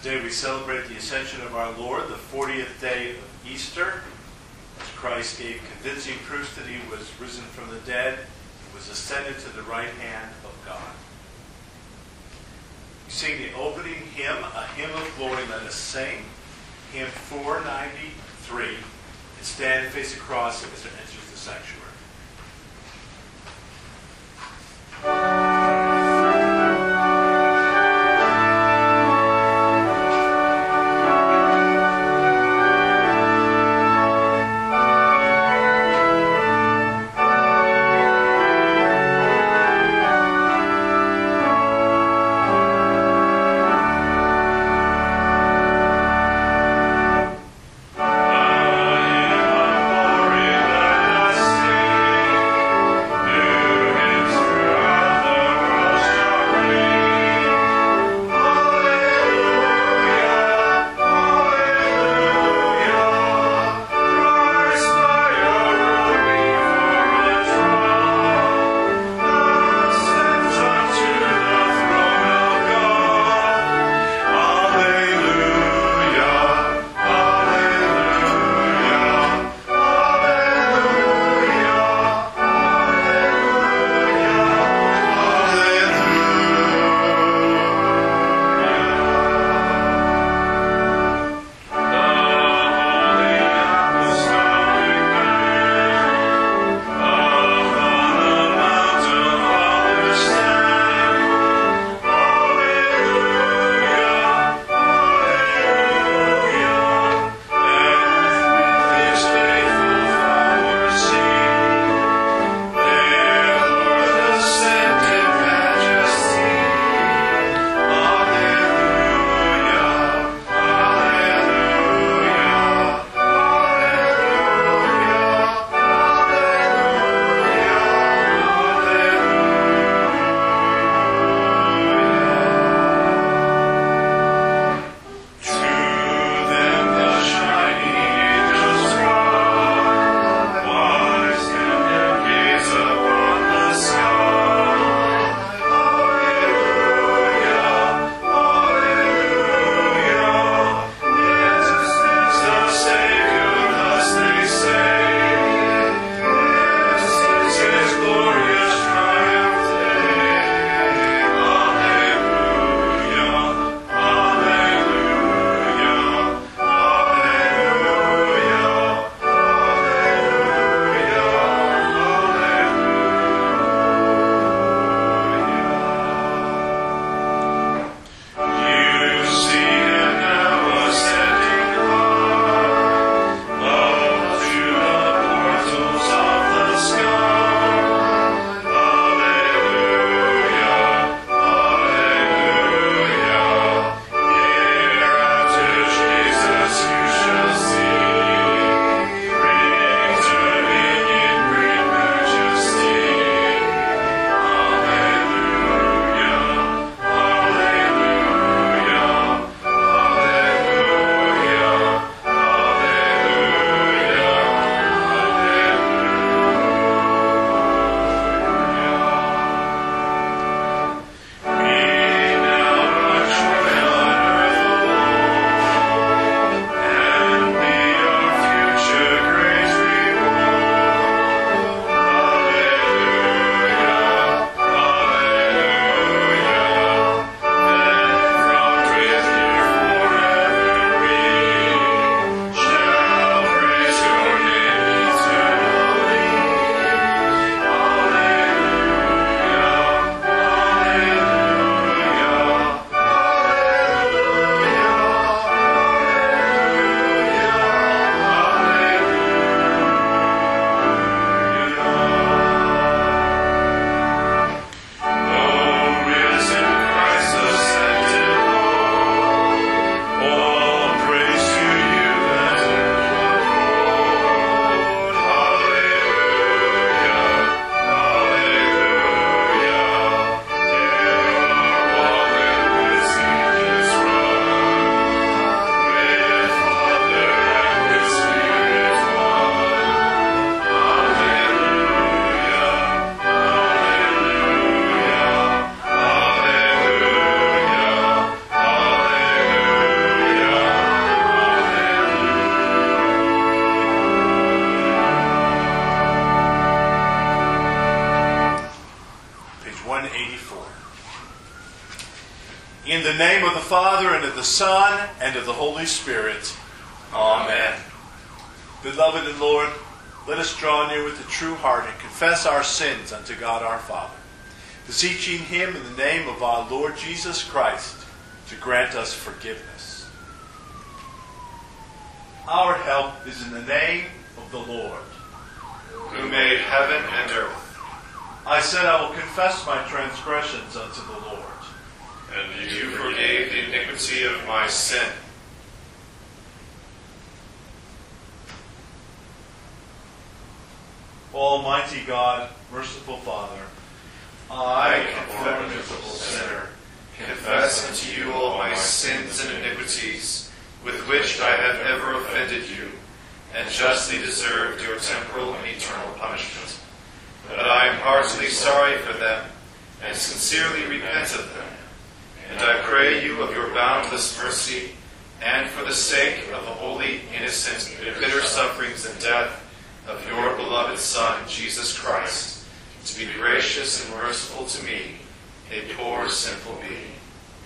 Today we celebrate the ascension of our Lord, the 40th day of Easter, as Christ gave convincing proofs that he was risen from the dead, was ascended to the right hand of God. We sing the opening hymn, a hymn of glory. Let us sing hymn 493 and stand and face across as it enters the sanctuary. Glory, let us sing. In the name of the Father, and of the Son, and of the Holy Spirit. Amen. Beloved in Lord, let us draw near with a true heart and confess our sins unto God our Father, beseeching Him in the name of our Lord Jesus Christ to grant us forgiveness. Our help is in the name of the Lord, who made heaven and earth. I said, I will confess my transgressions unto the Lord. And you forgave the iniquity of my sin. Almighty God, merciful Father, I, a poor miserable sinner, confess unto you all my sins and iniquities, with which I have ever offended you, and justly deserved your temporal and eternal punishment. But I am heartily sorry for them, and sincerely repent of them. And I pray you of your boundless mercy, and for the sake of the holy, innocent, bitter sufferings and death of your beloved Son, Jesus Christ, to be gracious and merciful to me, a poor, sinful being.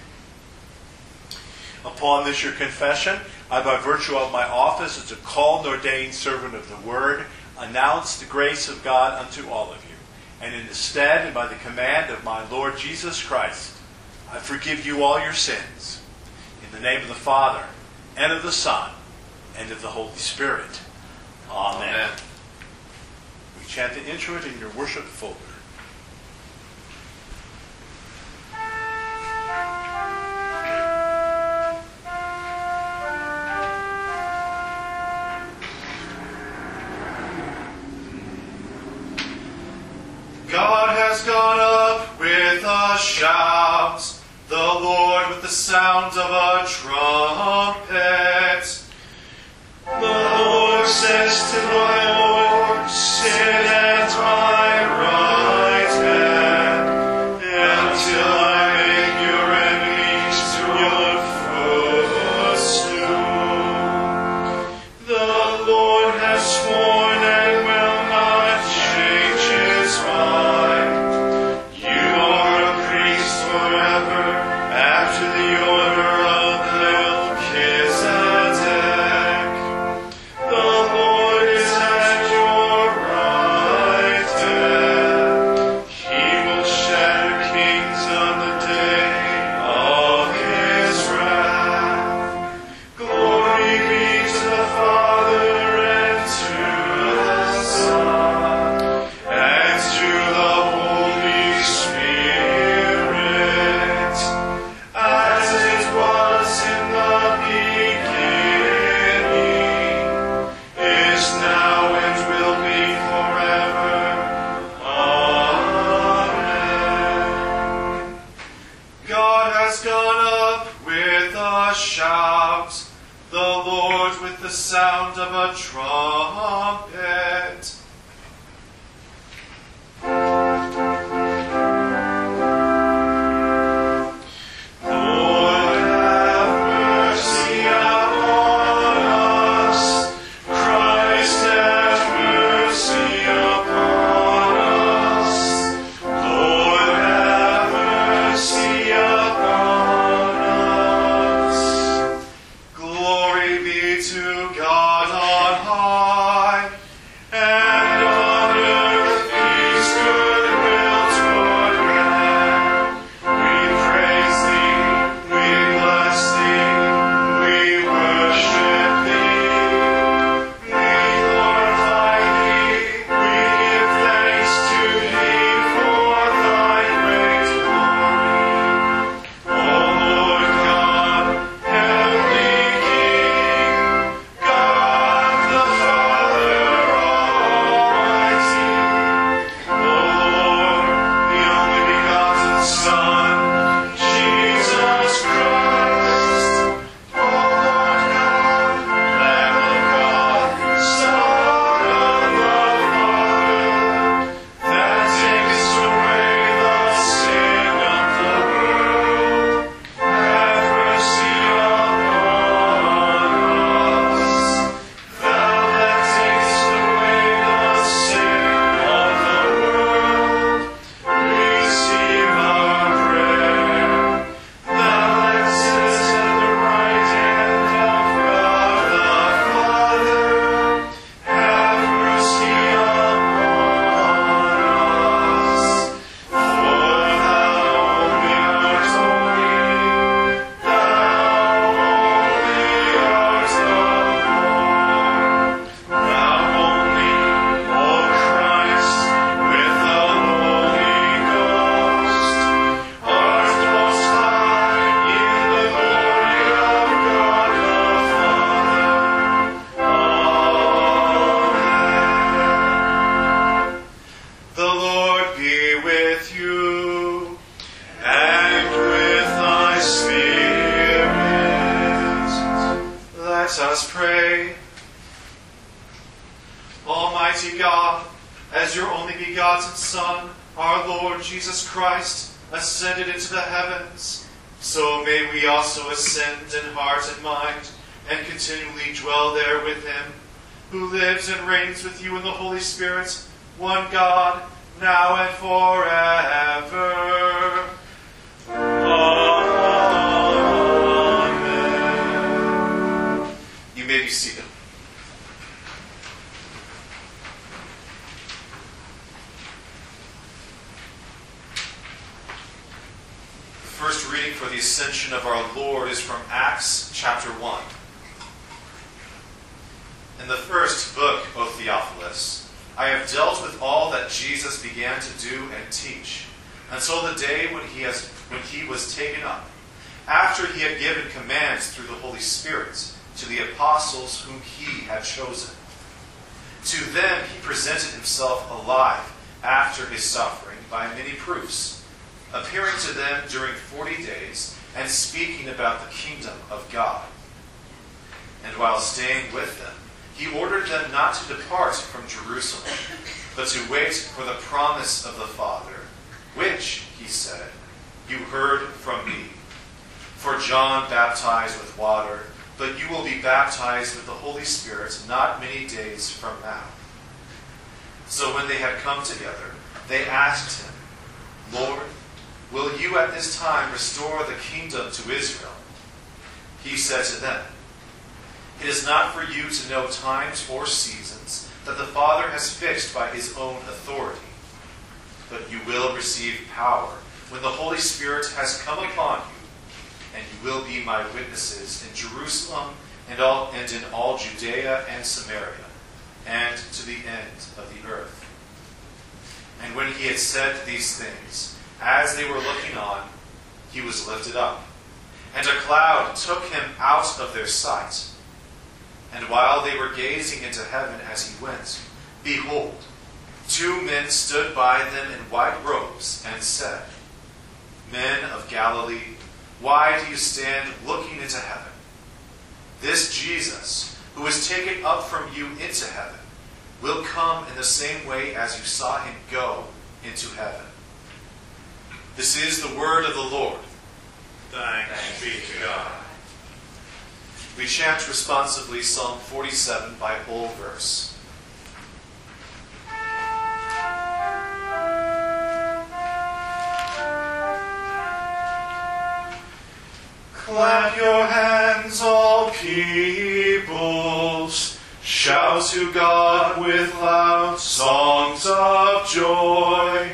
Upon this your confession, I, by virtue of my office as a called and ordained servant of the Word, announce the grace of God unto all of you. And in the stead and by the command of my Lord Jesus Christ, I forgive you all your sins. In the name of the Father, and of the Son, and of the Holy Spirit. Amen. Amen. We chant the introit in your worship folder. God has gone up with a shout, the Lord with the sound of a trumpet. The Lord says to my Lord, sit at my right hand, until I make your enemies your footstool. The Lord has sworn and will not change his mind. You are a priest forever, after the order of Melchizedek. The Lord is at your right hand. He will shatter kings on the day of his wrath. Glory be to the Father, and to the Son, and to the Holy Spirit, as it was in the beginning, is now, and will be forever. Amen. God has gone up with a shout, the Lord with the sound of a trumpet. Lord, have mercy upon us. Christ, have mercy upon us. Lord, have mercy upon us. Glory be to God on high, Let us pray. Almighty God, as your only begotten Son, our Lord Jesus Christ, ascended into the heavens, so may we also ascend in heart and mind, and continually dwell there with him, who lives and reigns with you in the Holy Spirit, one God, now and forever. Amen. You may be seated. The first reading for the ascension of our Lord is from Acts chapter 1. In the first book, O Theophilus, I have dealt with all that Jesus began to do and teach, until the day when he was taken up, after he had given commands through the Holy Spirit to the apostles whom he had chosen. To them he presented himself alive after his suffering by many proofs, appearing to them during 40 days and speaking about the kingdom of God. And while staying with them, he ordered them not to depart from Jerusalem, but to wait for the promise of the Father, which, he said, you heard from me. For John baptized with water, but you will be baptized with the Holy Spirit not many days from now. So when they had come together, they asked him, Lord, will you at this time restore the kingdom to Israel? He said to them, it is not for you to know times or seasons that the Father has fixed by his own authority. But you will receive power when the Holy Spirit has come upon you, and you will be my witnesses in Jerusalem and in all Judea and Samaria, and to the end of the earth. And when he had said these things, as they were looking on, he was lifted up, and a cloud took him out of their sight. And while they were gazing into heaven as he went, behold, 2 men stood by them in white robes and said, Men of Galilee, why do you stand looking into heaven? This Jesus, who was taken up from you into heaven, will come in the same way as you saw him go into heaven. This is the word of the Lord. Thanks be to God. We chant responsively Psalm 47 by whole verse. Clap your hands, all peoples. Shout to God with loud songs of joy.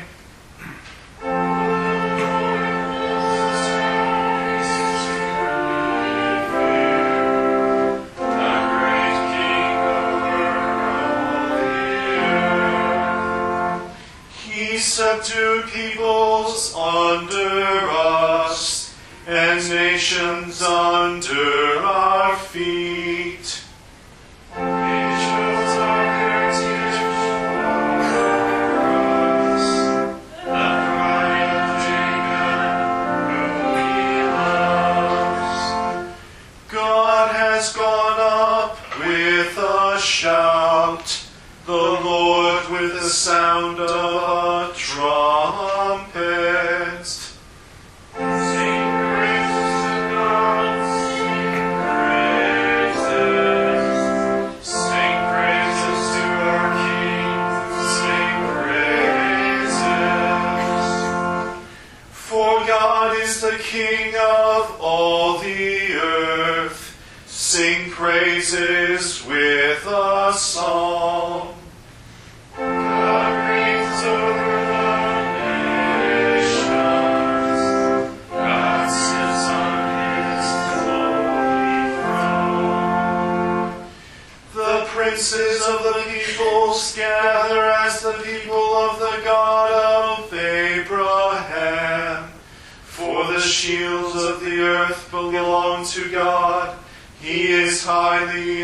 Subdue peoples under us, and nations under our feet. Nations are heritage for us, the pride of Jacob, whom he loves. God has gone up with a shout, the Lord with the sound of a trumpet. Sing praises to God, sing praises. Sing praises to our King, sing praises. For God is the King of all the earth. Sing praises with a song. God reigns over the nations. God sits on his glory throne. The princes of the peoples gather as the people of the God of Abraham. For the shields of the earth belong to God. He is highly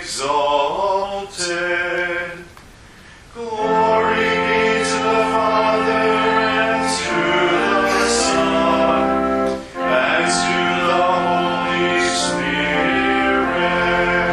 exalted. Glory be to the Father, and to the Son, and to the Holy Spirit,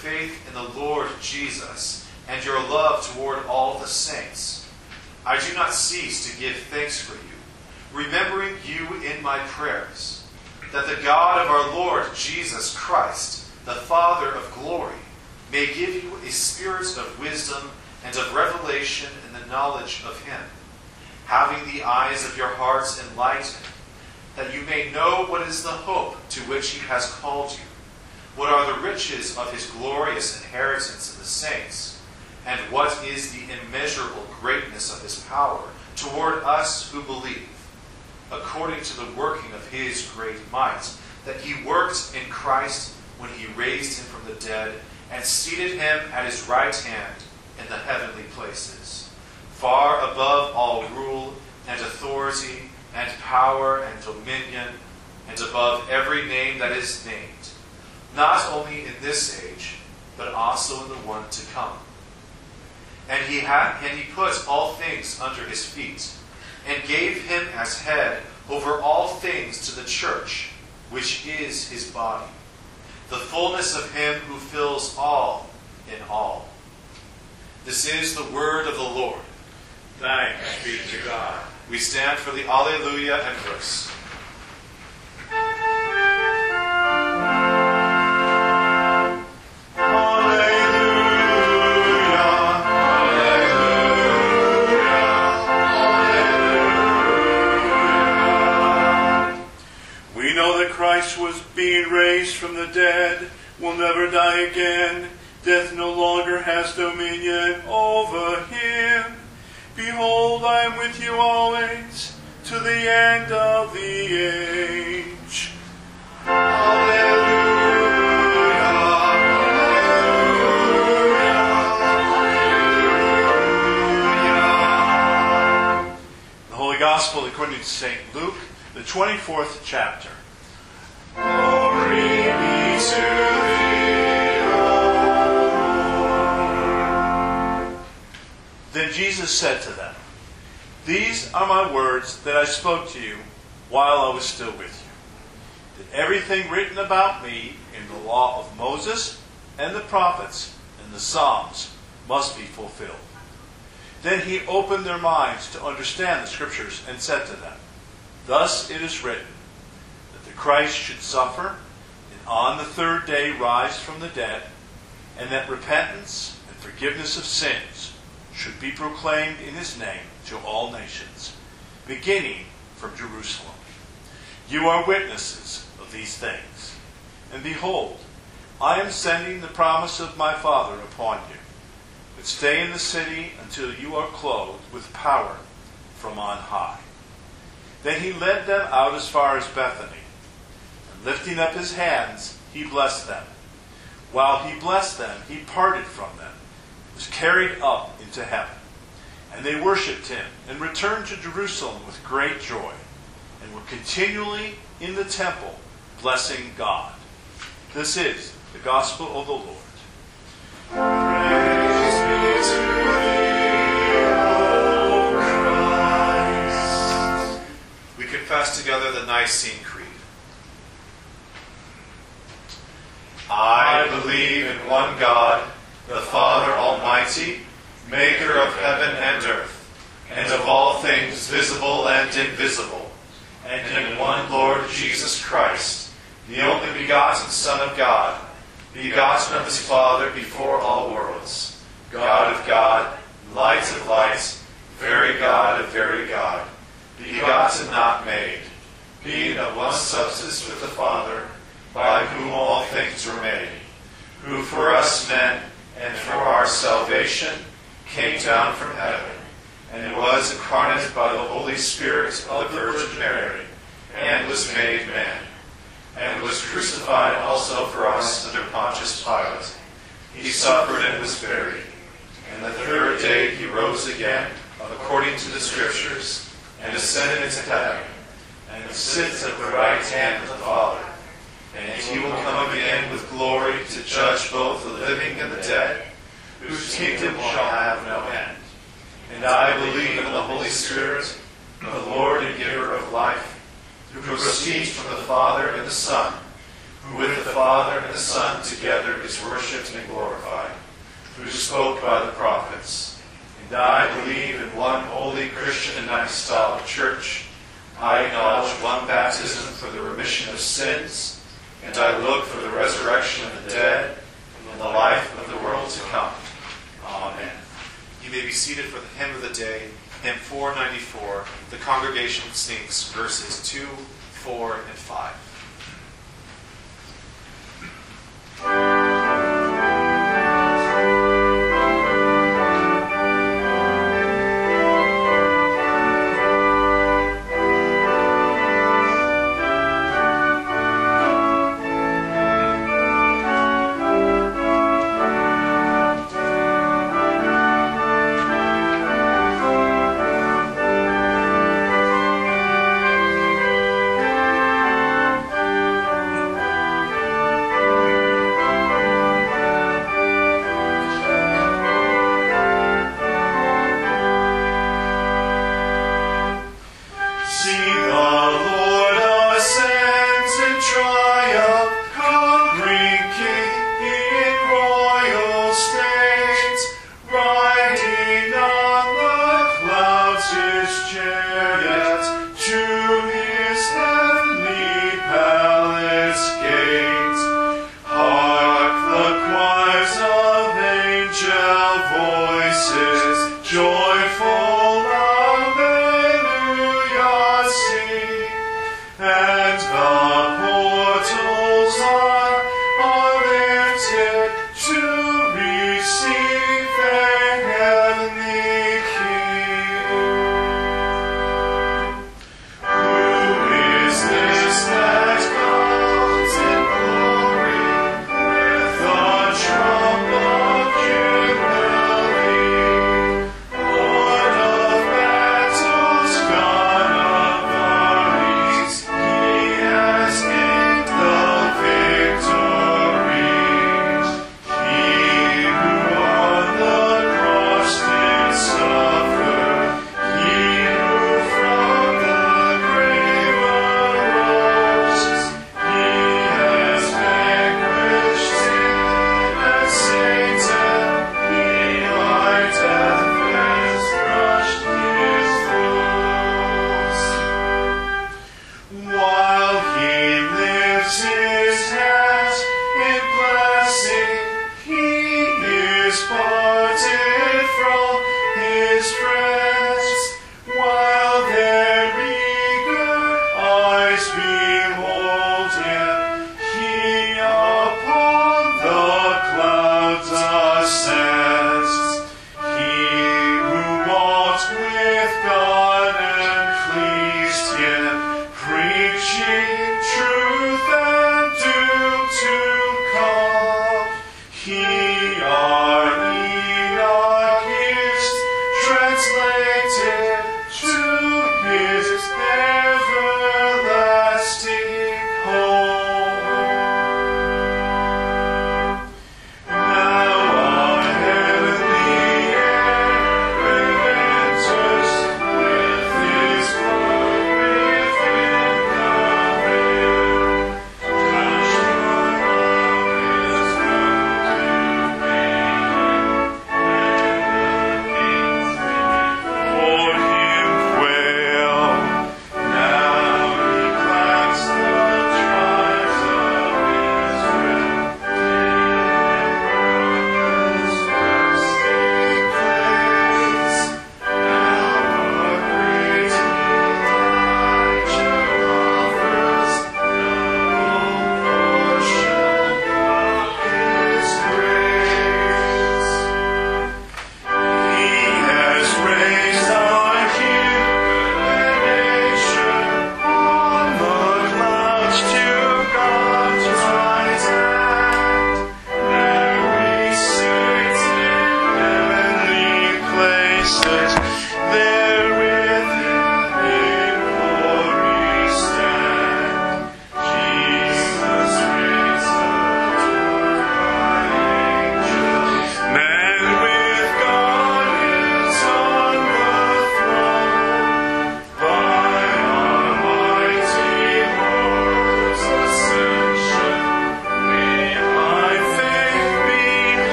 faith in the Lord Jesus and your love toward all the saints, I do not cease to give thanks for you, remembering you in my prayers, that the God of our Lord Jesus Christ, the Father of glory, may give you a spirit of wisdom and of revelation in the knowledge of him, having the eyes of your hearts enlightened, that you may know what is the hope to which he has called you, what are the riches of his glorious inheritance in the saints, and what is the immeasurable greatness of his power toward us who believe, according to the working of his great might, that he worked in Christ when he raised him from the dead and seated him at his right hand in the heavenly places, far above all rule and authority and power and dominion, and above every name that is named, not only in this age, but also in the one to come. And he put all things under his feet, and gave him as head over all things to the church, which is his body, the fullness of him who fills all in all. This is the word of the Lord. Thanks be to God. We stand for the Alleluia and verse. Christ was being raised from the dead, will never die again. Death no longer has dominion over him. Behold, I am with you always, to the end of the age. Alleluia, alleluia. The Holy Gospel according to St. Luke, the 24th chapter. Glory be to thee, O Lord. Then Jesus said to them, These are my words that I spoke to you while I was still with you, that everything written about me in the law of Moses and the prophets and the Psalms must be fulfilled. Then he opened their minds to understand the Scriptures and said to them, Thus it is written, Christ should suffer, and on the third day rise from the dead, and that repentance and forgiveness of sins should be proclaimed in his name to all nations, beginning from Jerusalem. You are witnesses of these things. And behold, I am sending the promise of my Father upon you. But stay in the city until you are clothed with power from on high. Then he led them out as far as Bethany. Lifting up his hands, he blessed them. While he blessed them, he parted from them, was carried up into heaven. And they worshipped him and returned to Jerusalem with great joy, and were continually in the temple blessing God. This is the gospel of the Lord. Praise be to thee, O Christ. We confess together the Nicene Creed. I believe in one God, the Father Almighty, maker of heaven and earth, and of all things visible and invisible, and in one Lord Jesus Christ, the only begotten Son of God, begotten of his Father before all worlds, God of God, light of light, very God of very God, begotten not made, being of one substance with the Father, by whom all things were made, who for us men and for our salvation came down from heaven, and was incarnate by the Holy Spirit of the Virgin Mary, and was made man, and was crucified also for us under Pontius Pilate. He suffered and was buried, and the third day he rose again, according to the Scriptures, and ascended into heaven, and sits at the right hand of the Father. And he will come again with glory to judge both the living and the dead, whose kingdom shall have no end. And I believe in the Holy Spirit, the Lord and giver of life, who proceeds from the Father and the Son, who with the Father and the Son together is worshipped and glorified, who spoke by the prophets. And I believe in one holy Christian and apostolic church. I acknowledge one baptism for the remission of sins, and I look for the resurrection of the dead and the life of the world to come. Amen. You may be seated for the hymn of the day, hymn 494. The congregation sings verses 2, 4, and 5.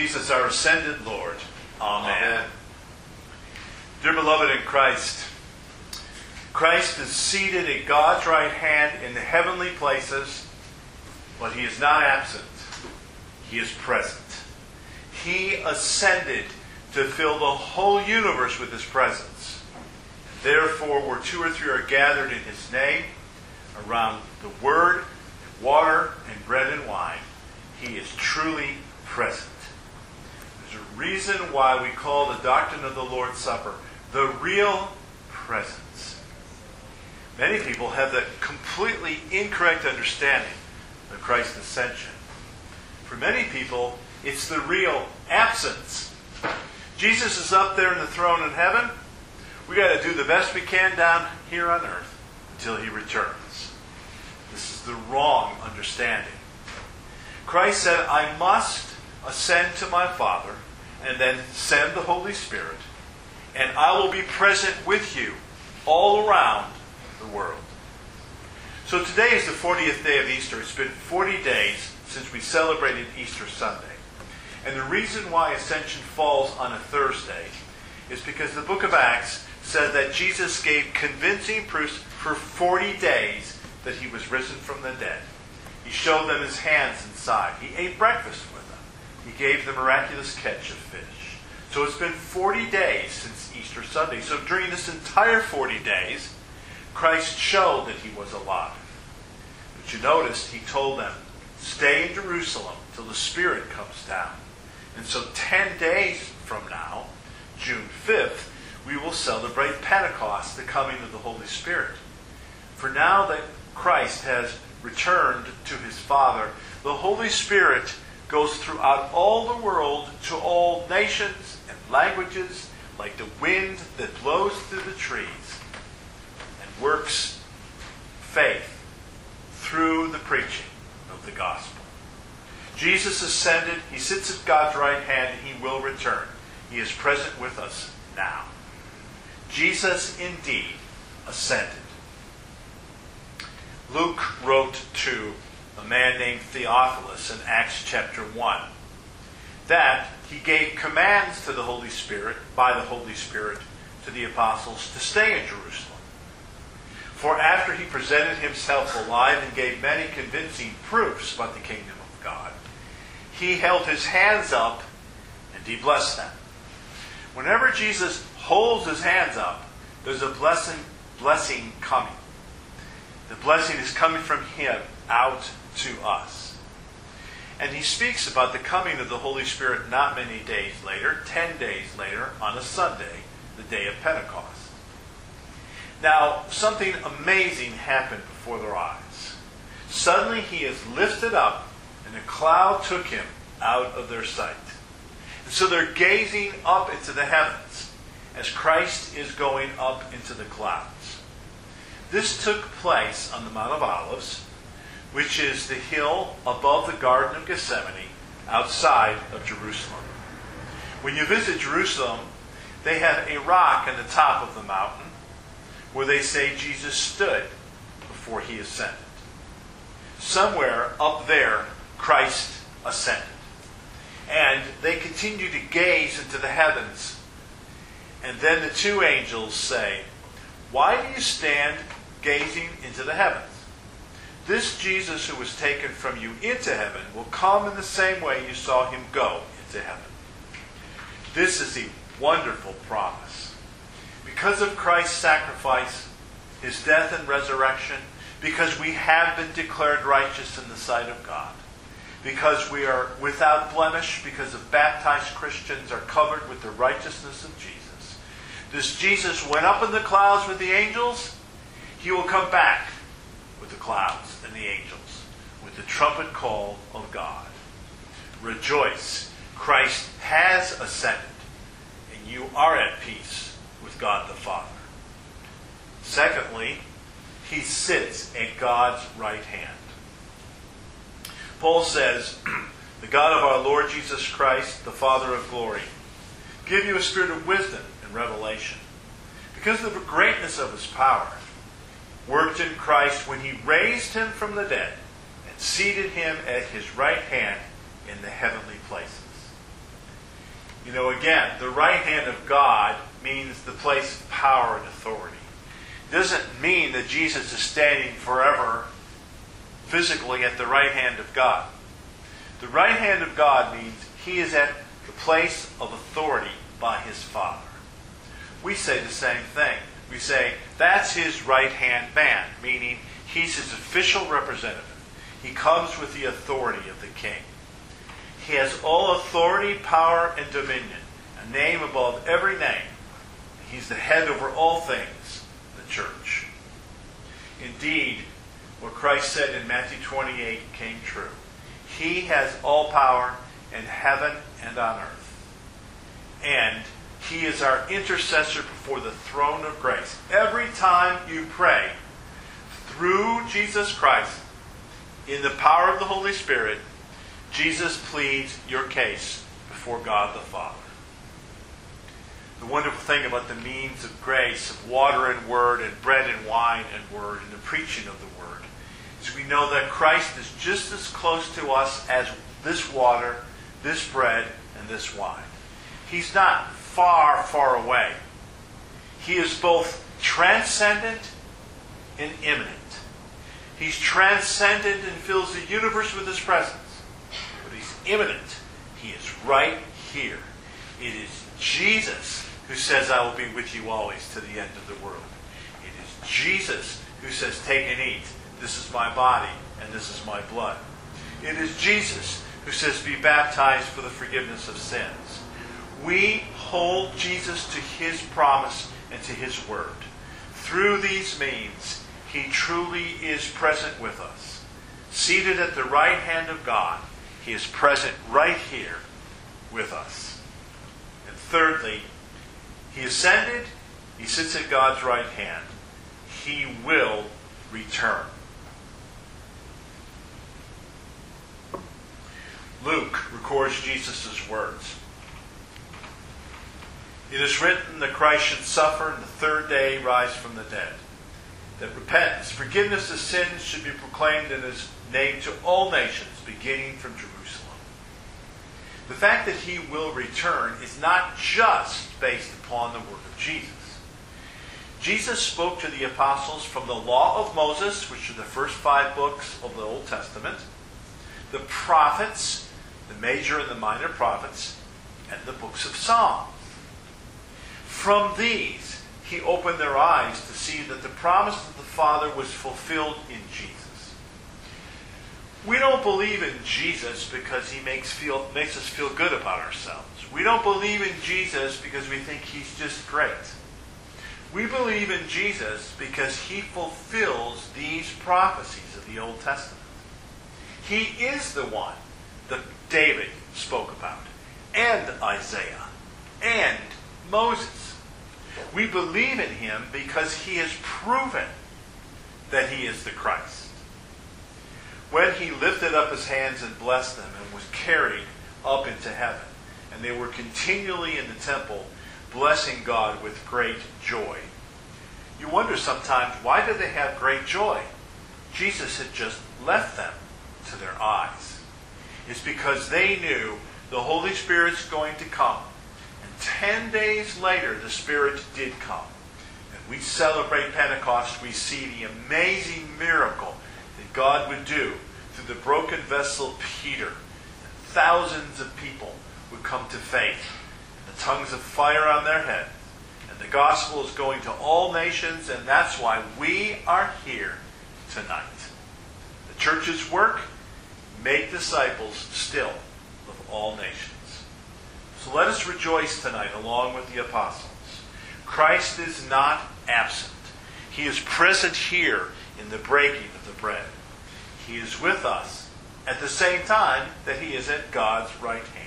Jesus, our ascended Lord. Amen. Amen. Dear beloved in Christ, Christ is seated at God's right hand in the heavenly places, but he is not absent. He is present. He ascended to fill the whole universe with his presence. Therefore, where two or three are gathered in his name, around the word, water, and bread and wine, he is truly present. There's a reason why we call the doctrine of the Lord's Supper the real presence. Many people have the completely incorrect understanding of Christ's ascension. For many people, it's the real absence. Jesus is up there in the throne in heaven. We got to do the best we can down here on earth until he returns. This is the wrong understanding. Christ said, I must ascend to my Father and then send the Holy Spirit, and I will be present with you all around the world. So today is the 40th day of Easter. It's been 40 days since we celebrated Easter Sunday. And the reason why Ascension falls on a Thursday is because the book of Acts says that Jesus gave convincing proofs for 40 days that he was risen from the dead. He showed them his hands and side. He ate breakfast with them. He gave the miraculous catch of fish. So it's been 40 days since Easter Sunday. So during this entire 40 days, Christ showed that he was alive. But you noticed he told them, stay in Jerusalem till the Spirit comes down. And so 10 days from now, June 5th, we will celebrate Pentecost, the coming of the Holy Spirit. For now that Christ has returned to his Father, the Holy Spirit goes throughout all the world to all nations and languages like the wind that blows through the trees and works faith through the preaching of the gospel. Jesus ascended. He sits at God's right hand and he will return. He is present with us now. Jesus indeed ascended. Luke wrote to a man named Theophilus in Acts chapter 1 that he gave commands to the Holy Spirit, by the Holy Spirit, to the apostles to stay in Jerusalem. For after he presented himself alive and gave many convincing proofs about the kingdom of God, he held his hands up and he blessed them. Whenever Jesus holds his hands up, there's a blessing coming. The blessing is coming from him out to us. And he speaks about the coming of the Holy Spirit not many days later, 10 days later, on a Sunday, the day of Pentecost. Now, something amazing happened before their eyes. Suddenly he is lifted up, and a cloud took him out of their sight. And so they're gazing up into the heavens as Christ is going up into the clouds. This took place on the Mount of Olives, which is the hill above the Garden of Gethsemane, outside of Jerusalem. When you visit Jerusalem, they have a rock on the top of the mountain where they say Jesus stood before he ascended. Somewhere up there, Christ ascended. And they continue to gaze into the heavens. And then the two angels say, why do you stand gazing into the heavens? This Jesus who was taken from you into heaven will come in the same way you saw him go into heaven. This is a wonderful promise. Because of Christ's sacrifice, his death and resurrection, because we have been declared righteous in the sight of God, because we are without blemish, because of baptized Christians are covered with the righteousness of Jesus. This Jesus went up in the clouds with the angels. He will come back with the clouds and the angels, with the trumpet call of God. Rejoice, Christ has ascended, and you are at peace with God the Father. Secondly, he sits at God's right hand. Paul says, the God of our Lord Jesus Christ, the Father of glory, give you a spirit of wisdom and revelation, because of the greatness of his power, worked in Christ when he raised him from the dead and seated him at his right hand in the heavenly places. You know, again, the right hand of God means the place of power and authority. It doesn't mean that Jesus is standing forever physically at the right hand of God. The right hand of God means he is at the place of authority by his Father. We say the same thing. We say, that's his right-hand man, meaning he's his official representative. He comes with the authority of the king. He has all authority, power, and dominion, a name above every name. He's the head over all things, the church. Indeed, what Christ said in Matthew 28 came true. He has all power in heaven and on earth. And he is our intercessor before the throne of grace. Every time you pray through Jesus Christ, in the power of the Holy Spirit, Jesus pleads your case before God the Father. The wonderful thing about the means of grace, of water and word, and bread and wine and word, and the preaching of the word, is we know that Christ is just as close to us as this water, this bread, and this wine. He's not far, far away. He is both transcendent and immanent. He's transcendent and fills the universe with his presence. But he's immanent. He is right here. It is Jesus who says, I will be with you always to the end of the world. It is Jesus who says, take and eat. This is my body and this is my blood. It is Jesus who says, be baptized for the forgiveness of sins. We hold Jesus to his promise and to his word. Through these means, he truly is present with us. Seated at the right hand of God, he is present right here with us. And thirdly, he ascended, he sits at God's right hand. He will return. Luke records Jesus' words. It is written that Christ should suffer and the third day rise from the dead. That repentance, forgiveness of sins should be proclaimed in his name to all nations, beginning from Jerusalem. The fact that he will return is not just based upon the word of Jesus. Jesus spoke to the apostles from the law of Moses, which are the first 5 books of the Old Testament, the prophets, the major and the minor prophets, and the books of Psalms. From these, he opened their eyes to see that the promise of the Father was fulfilled in Jesus. We don't believe in Jesus because he makes us feel good about ourselves. We don't believe in Jesus because we think he's just great. We believe in Jesus because he fulfills these prophecies of the Old Testament. He is the one that David spoke about, and Isaiah, and Moses. We believe in him because he has proven that he is the Christ. When he lifted up his hands and blessed them and was carried up into heaven, and they were continually in the temple blessing God with great joy. You wonder sometimes, why did they have great joy? Jesus had just left them to their eyes. It's because they knew the Holy Spirit's going to come. 10 days later, the Spirit did come. And we celebrate Pentecost. We see the amazing miracle that God would do through the broken vessel Peter. And thousands of people would come to faith. And the tongues of fire on their head. And the gospel is going to all nations, and that's why we are here tonight. The church's work, make disciples still of all nations. So let us rejoice tonight along with the apostles. Christ is not absent. He is present here in the breaking of the bread. He is with us at the same time that he is at God's right hand.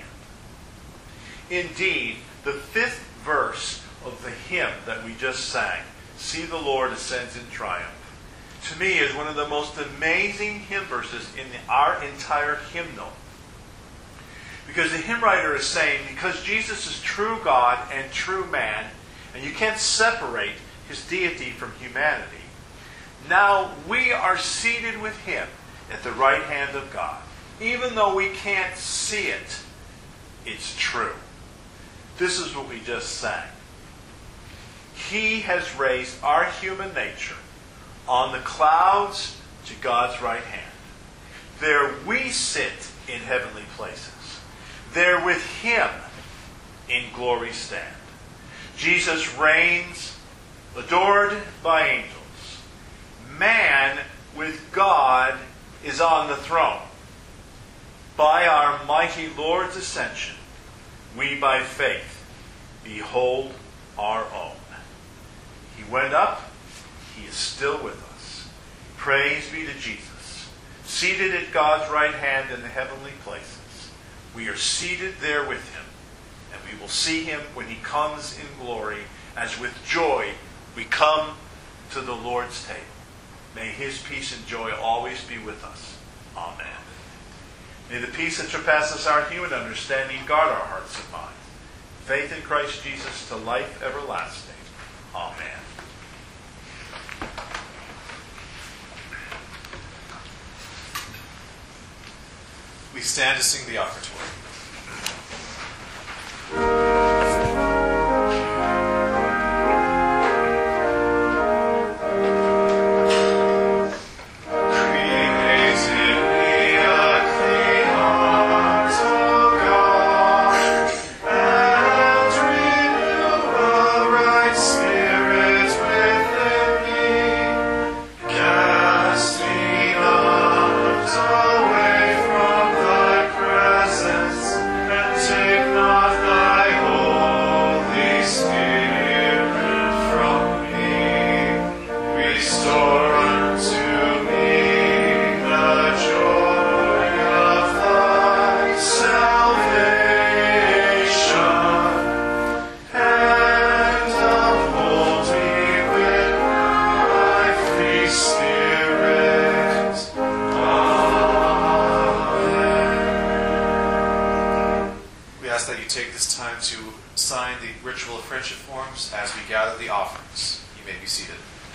Indeed, the 5th verse of the hymn that we just sang, See the Lord Ascends in Triumph, to me is one of the most amazing hymn verses in our entire hymnal. Because the hymn writer is saying, because Jesus is true God and true man, and you can't separate his deity from humanity, now we are seated with him at the right hand of God. Even though we can't see it, it's true. This is what we just sang. He has raised our human nature on the clouds to God's right hand. There we sit in heavenly places. There with him in glory stand. Jesus reigns, adored by angels. Man with God is on the throne. By our mighty Lord's ascension, we by faith behold our own. He went up, he is still with us. Praise be to Jesus. Seated at God's right hand in the heavenly places. We are seated there with him, and we will see him when he comes in glory, as with joy we come to the Lord's table. May his peace and joy always be with us. Amen. May the peace that surpasses our human understanding guard our hearts and minds. Faith in Christ Jesus to life everlasting. Amen. We stand to sing the offertory. As we gather the offerings, you may be seated.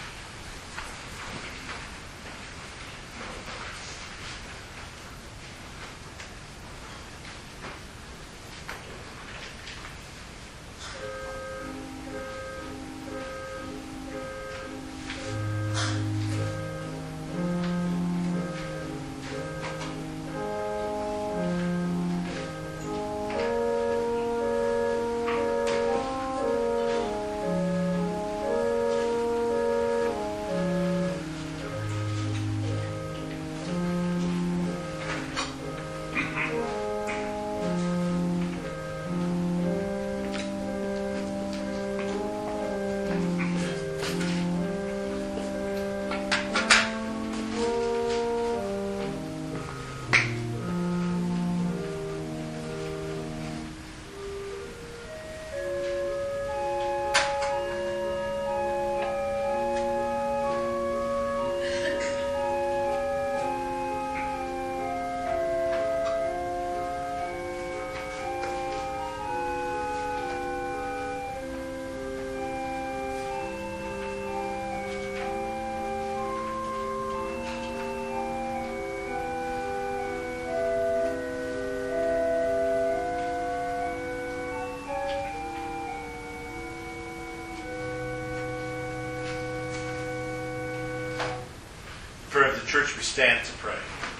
Church, we stand to pray.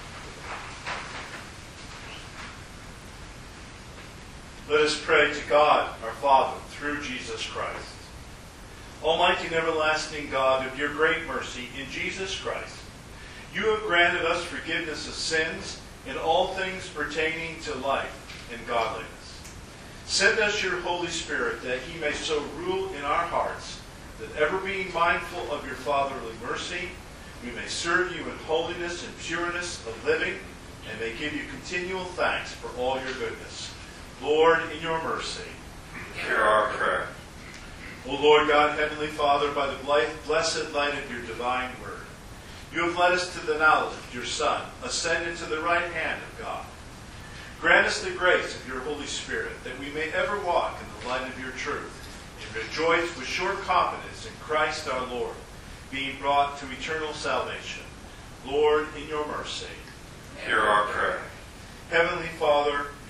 Let us pray to God, our Father, through Jesus Christ. Almighty and everlasting God, of your great mercy, in Jesus Christ, you have granted us forgiveness of sins in all things pertaining to life and godliness. Send us your Holy Spirit, that he may so rule in our hearts, that ever being mindful of your fatherly mercy, we may serve you in holiness and pureness of living, and may give you continual thanks for all your goodness. Lord, in your mercy, hear our prayer. O Lord God, Heavenly Father, by the blessed light of your divine word, you have led us to the knowledge of your Son, ascended to the right hand of God. Grant us the grace of your Holy Spirit, that we may ever walk in the light of your truth, and rejoice with sure confidence in Christ our Lord, being brought to eternal salvation. Lord, in your mercy, hear our prayer. Heavenly Father,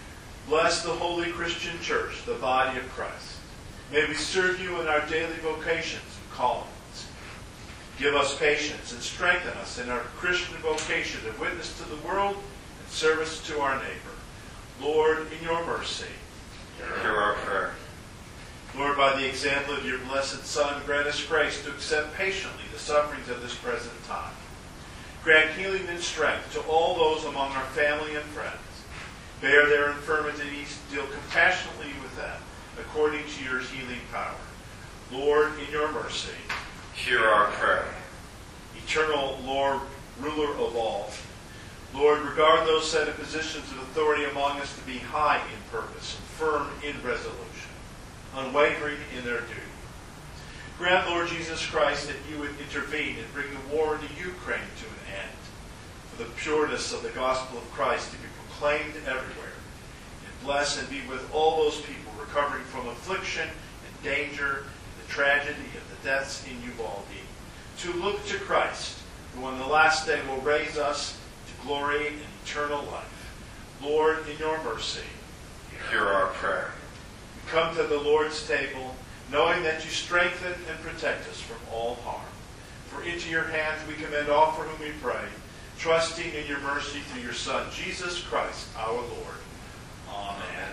Bless the holy Christian church, the body of Christ. May we serve you in our daily vocations and callings. Give us patience and strengthen us in our Christian vocation of witness to the world and service to our neighbor. Lord, in your mercy, Hear our prayer. Lord, by the example of your blessed Son, grant us grace to accept patiently the sufferings of this present time. Grant healing and strength to all those among our family and friends. Bear their infirmities, deal compassionately with them, according to your healing power. Lord, in your mercy, Hear our prayer. Eternal Lord, ruler of all, Lord, regard those set in positions of authority among us to be high in purpose, firm in resolution, unwavering in their duty. Grant, Lord Jesus Christ, that you would intervene and bring the war in the Ukraine to an end, for the pureness of the gospel of Christ to be proclaimed everywhere. And bless and be with all those people recovering from affliction and danger and the tragedy of the deaths in Uvalde, to look to Christ, who on the last day will raise us to glory and eternal life. Lord, in your mercy, Hear our prayer. we come to the Lord's table, knowing that you strengthen and protect us from all harm. For into your hands we commend all for whom we pray, trusting in your mercy through your Son, Jesus Christ, our Lord. Amen.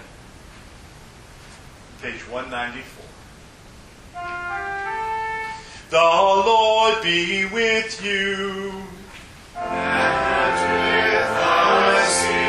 Page 194. The Lord be with you. And with thy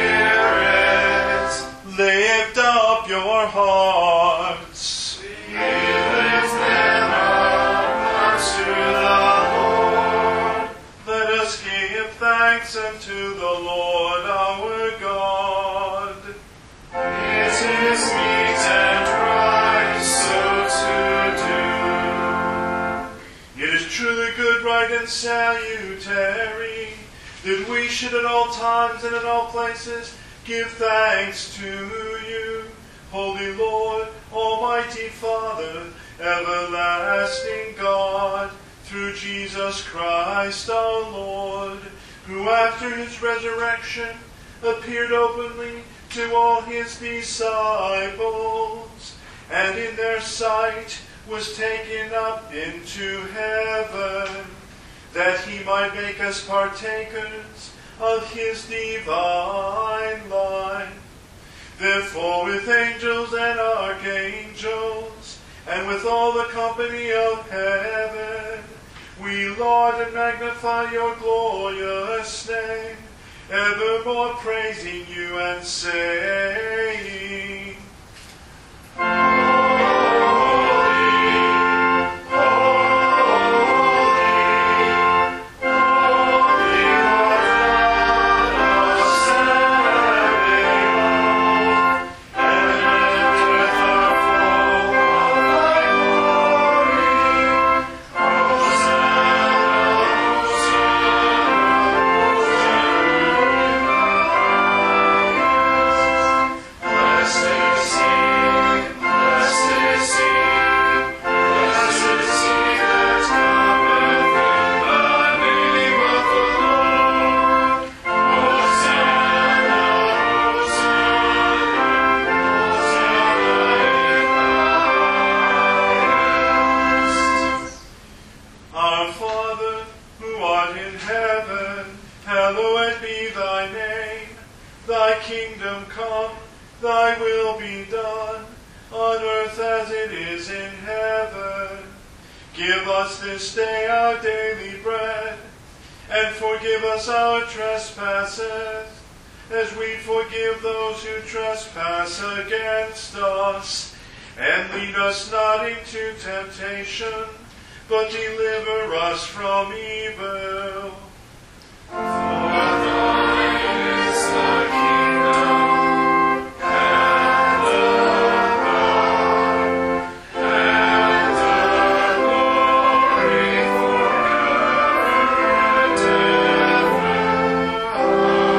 spirit, Lift up your hearts. we lift them up unto the Lord. Let us give thanks unto the Lord our God. It is meet and right so to do. It is truly good, right, and salutary that we should at all times and in all places give thanks to you, Holy Lord, Almighty Father, everlasting God, through Jesus Christ our Lord, who after his resurrection appeared openly to all his disciples, and in their sight was taken up into heaven, that he might make us partakers of his divine life. Therefore with angels and archangels, and with all the company of heaven, we laud and magnify your glorious name, evermore praising you and saying, Our Father, who art in heaven, hallowed be thy name. Thy kingdom come, thy will be done, on earth as it is in heaven. Give us this day our daily bread, and forgive us our trespasses, as we forgive those who trespass against us. And lead us not into temptation, but deliver us from evil. For thine is the kingdom, and the power, and the glory forever and ever.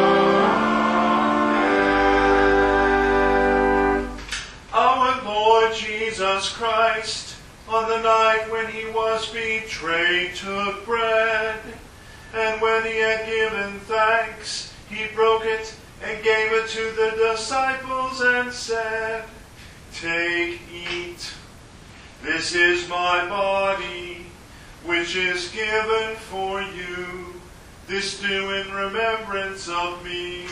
Amen. Our Lord Jesus Christ, on the night when he was betrayed, took bread, and when he had given thanks, he broke it and gave it to the disciples and said, "Take, eat. This is my body, which is given for you. This do in remembrance of me."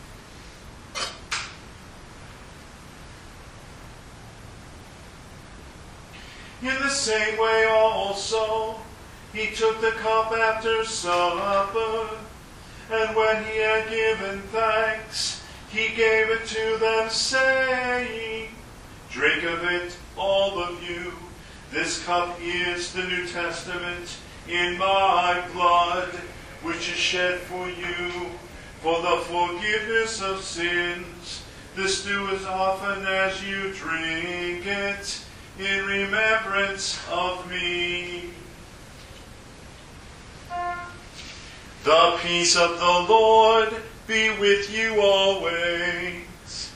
In the same way also, he took the cup after supper, and when he had given thanks, he gave it to them, saying, "Drink of it, all of you. This cup is the New Testament in my blood, which is shed for you for the forgiveness of sins. This do as often as you drink it in remembrance of me." The peace of the Lord be with you always.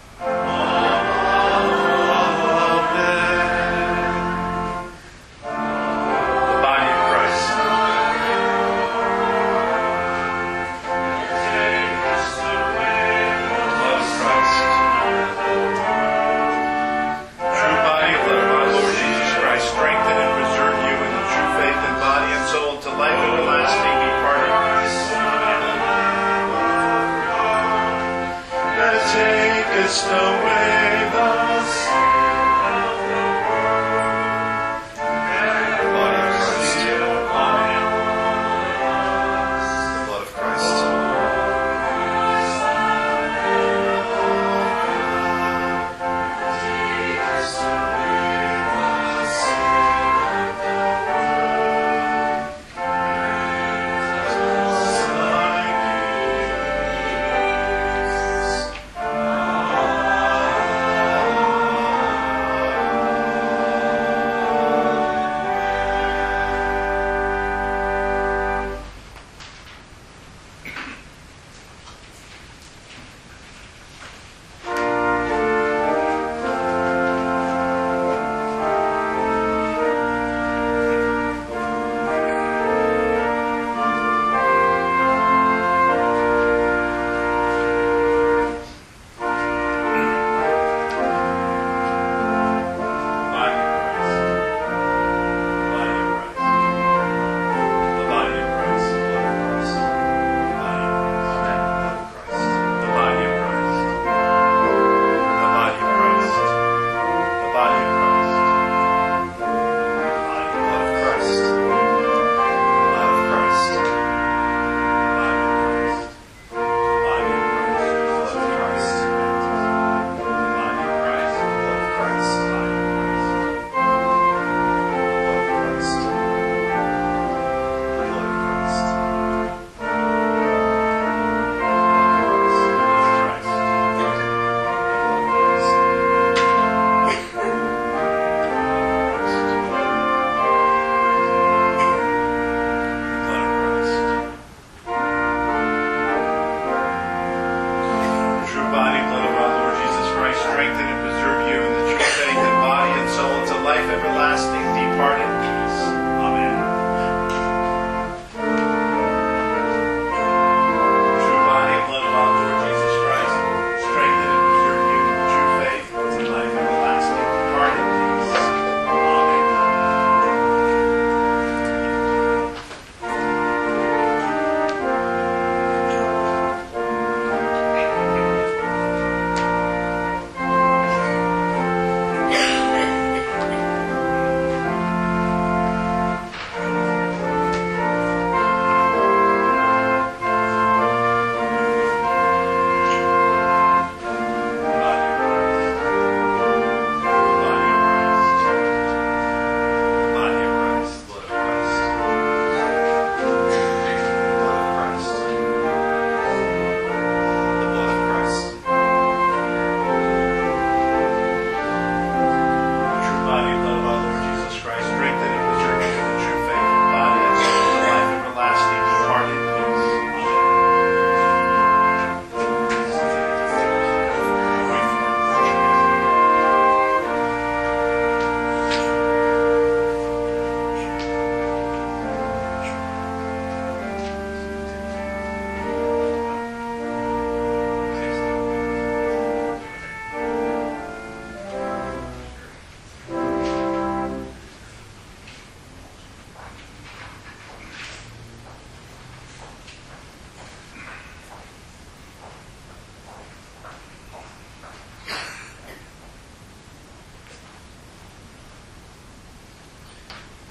Away thus.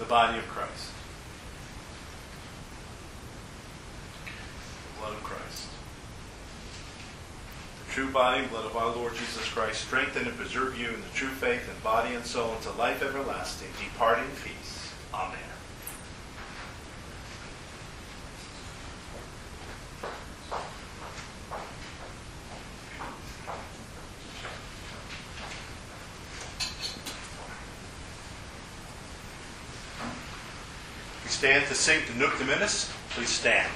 body of Christ. The blood of Christ. The true body and blood of our Lord Jesus Christ strengthen and preserve you in the true faith and body and soul unto life everlasting. Depart in peace. Amen. We stand to sing the Nunc Dimittis. Please stand.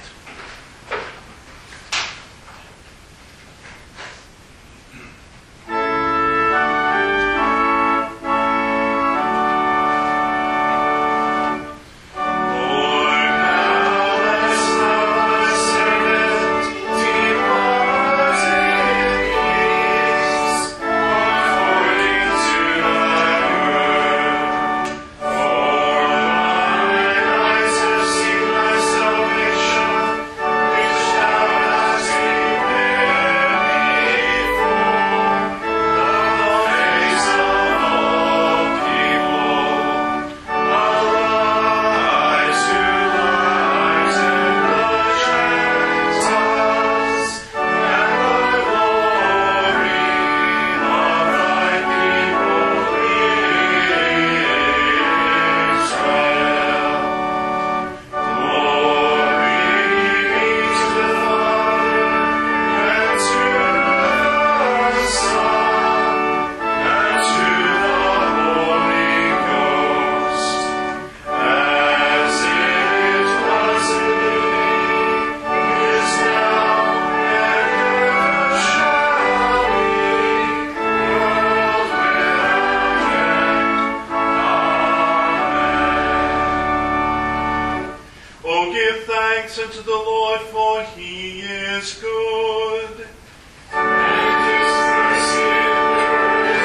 Unto the Lord, for he is good. And his mercy endures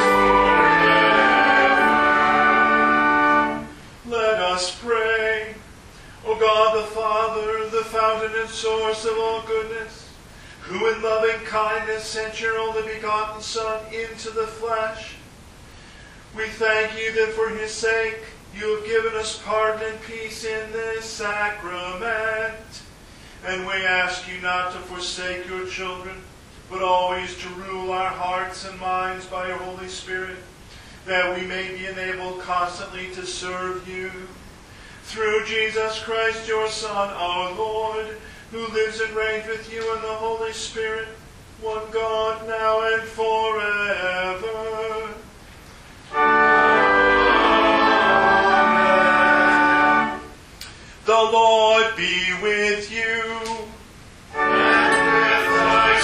forever. Let us pray. O God the Father, the fountain and source of all goodness, who in loving kindness sent your only begotten Son into the flesh, we thank you that for his sake you have given us pardon and peace in this sacrament. And we ask you not to forsake your children, but always to rule our hearts and minds by your Holy Spirit, that we may be enabled constantly to serve you. Through Jesus Christ, your Son, our Lord, who lives and reigns with you in the Holy Spirit, one God, now and forever. The Lord be with you. And with thy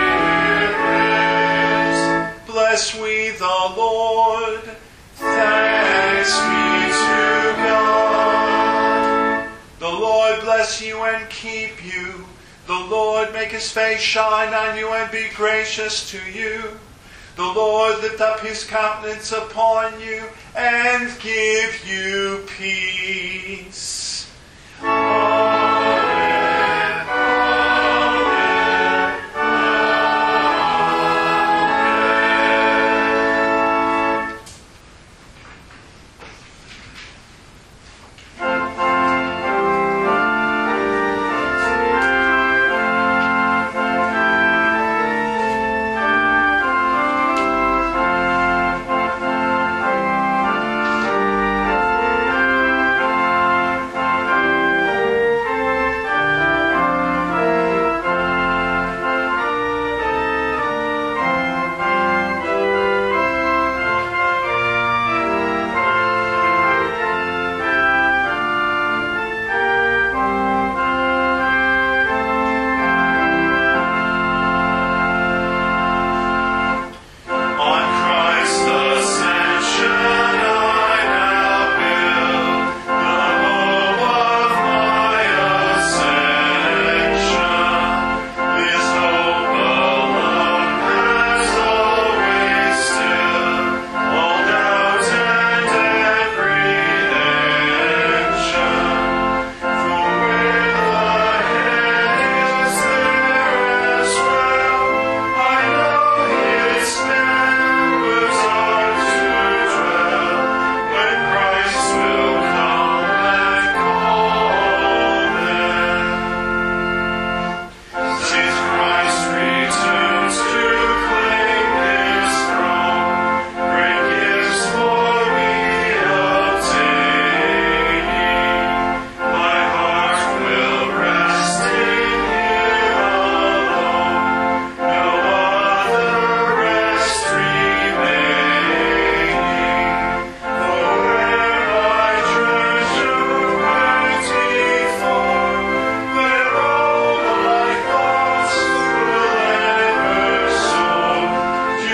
spirit. Bless we the Lord. Thanks be to God. The Lord bless you and keep you. The Lord make his face shine on you and be gracious to you. The Lord lift up his countenance upon you and give you peace.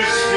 Spirit.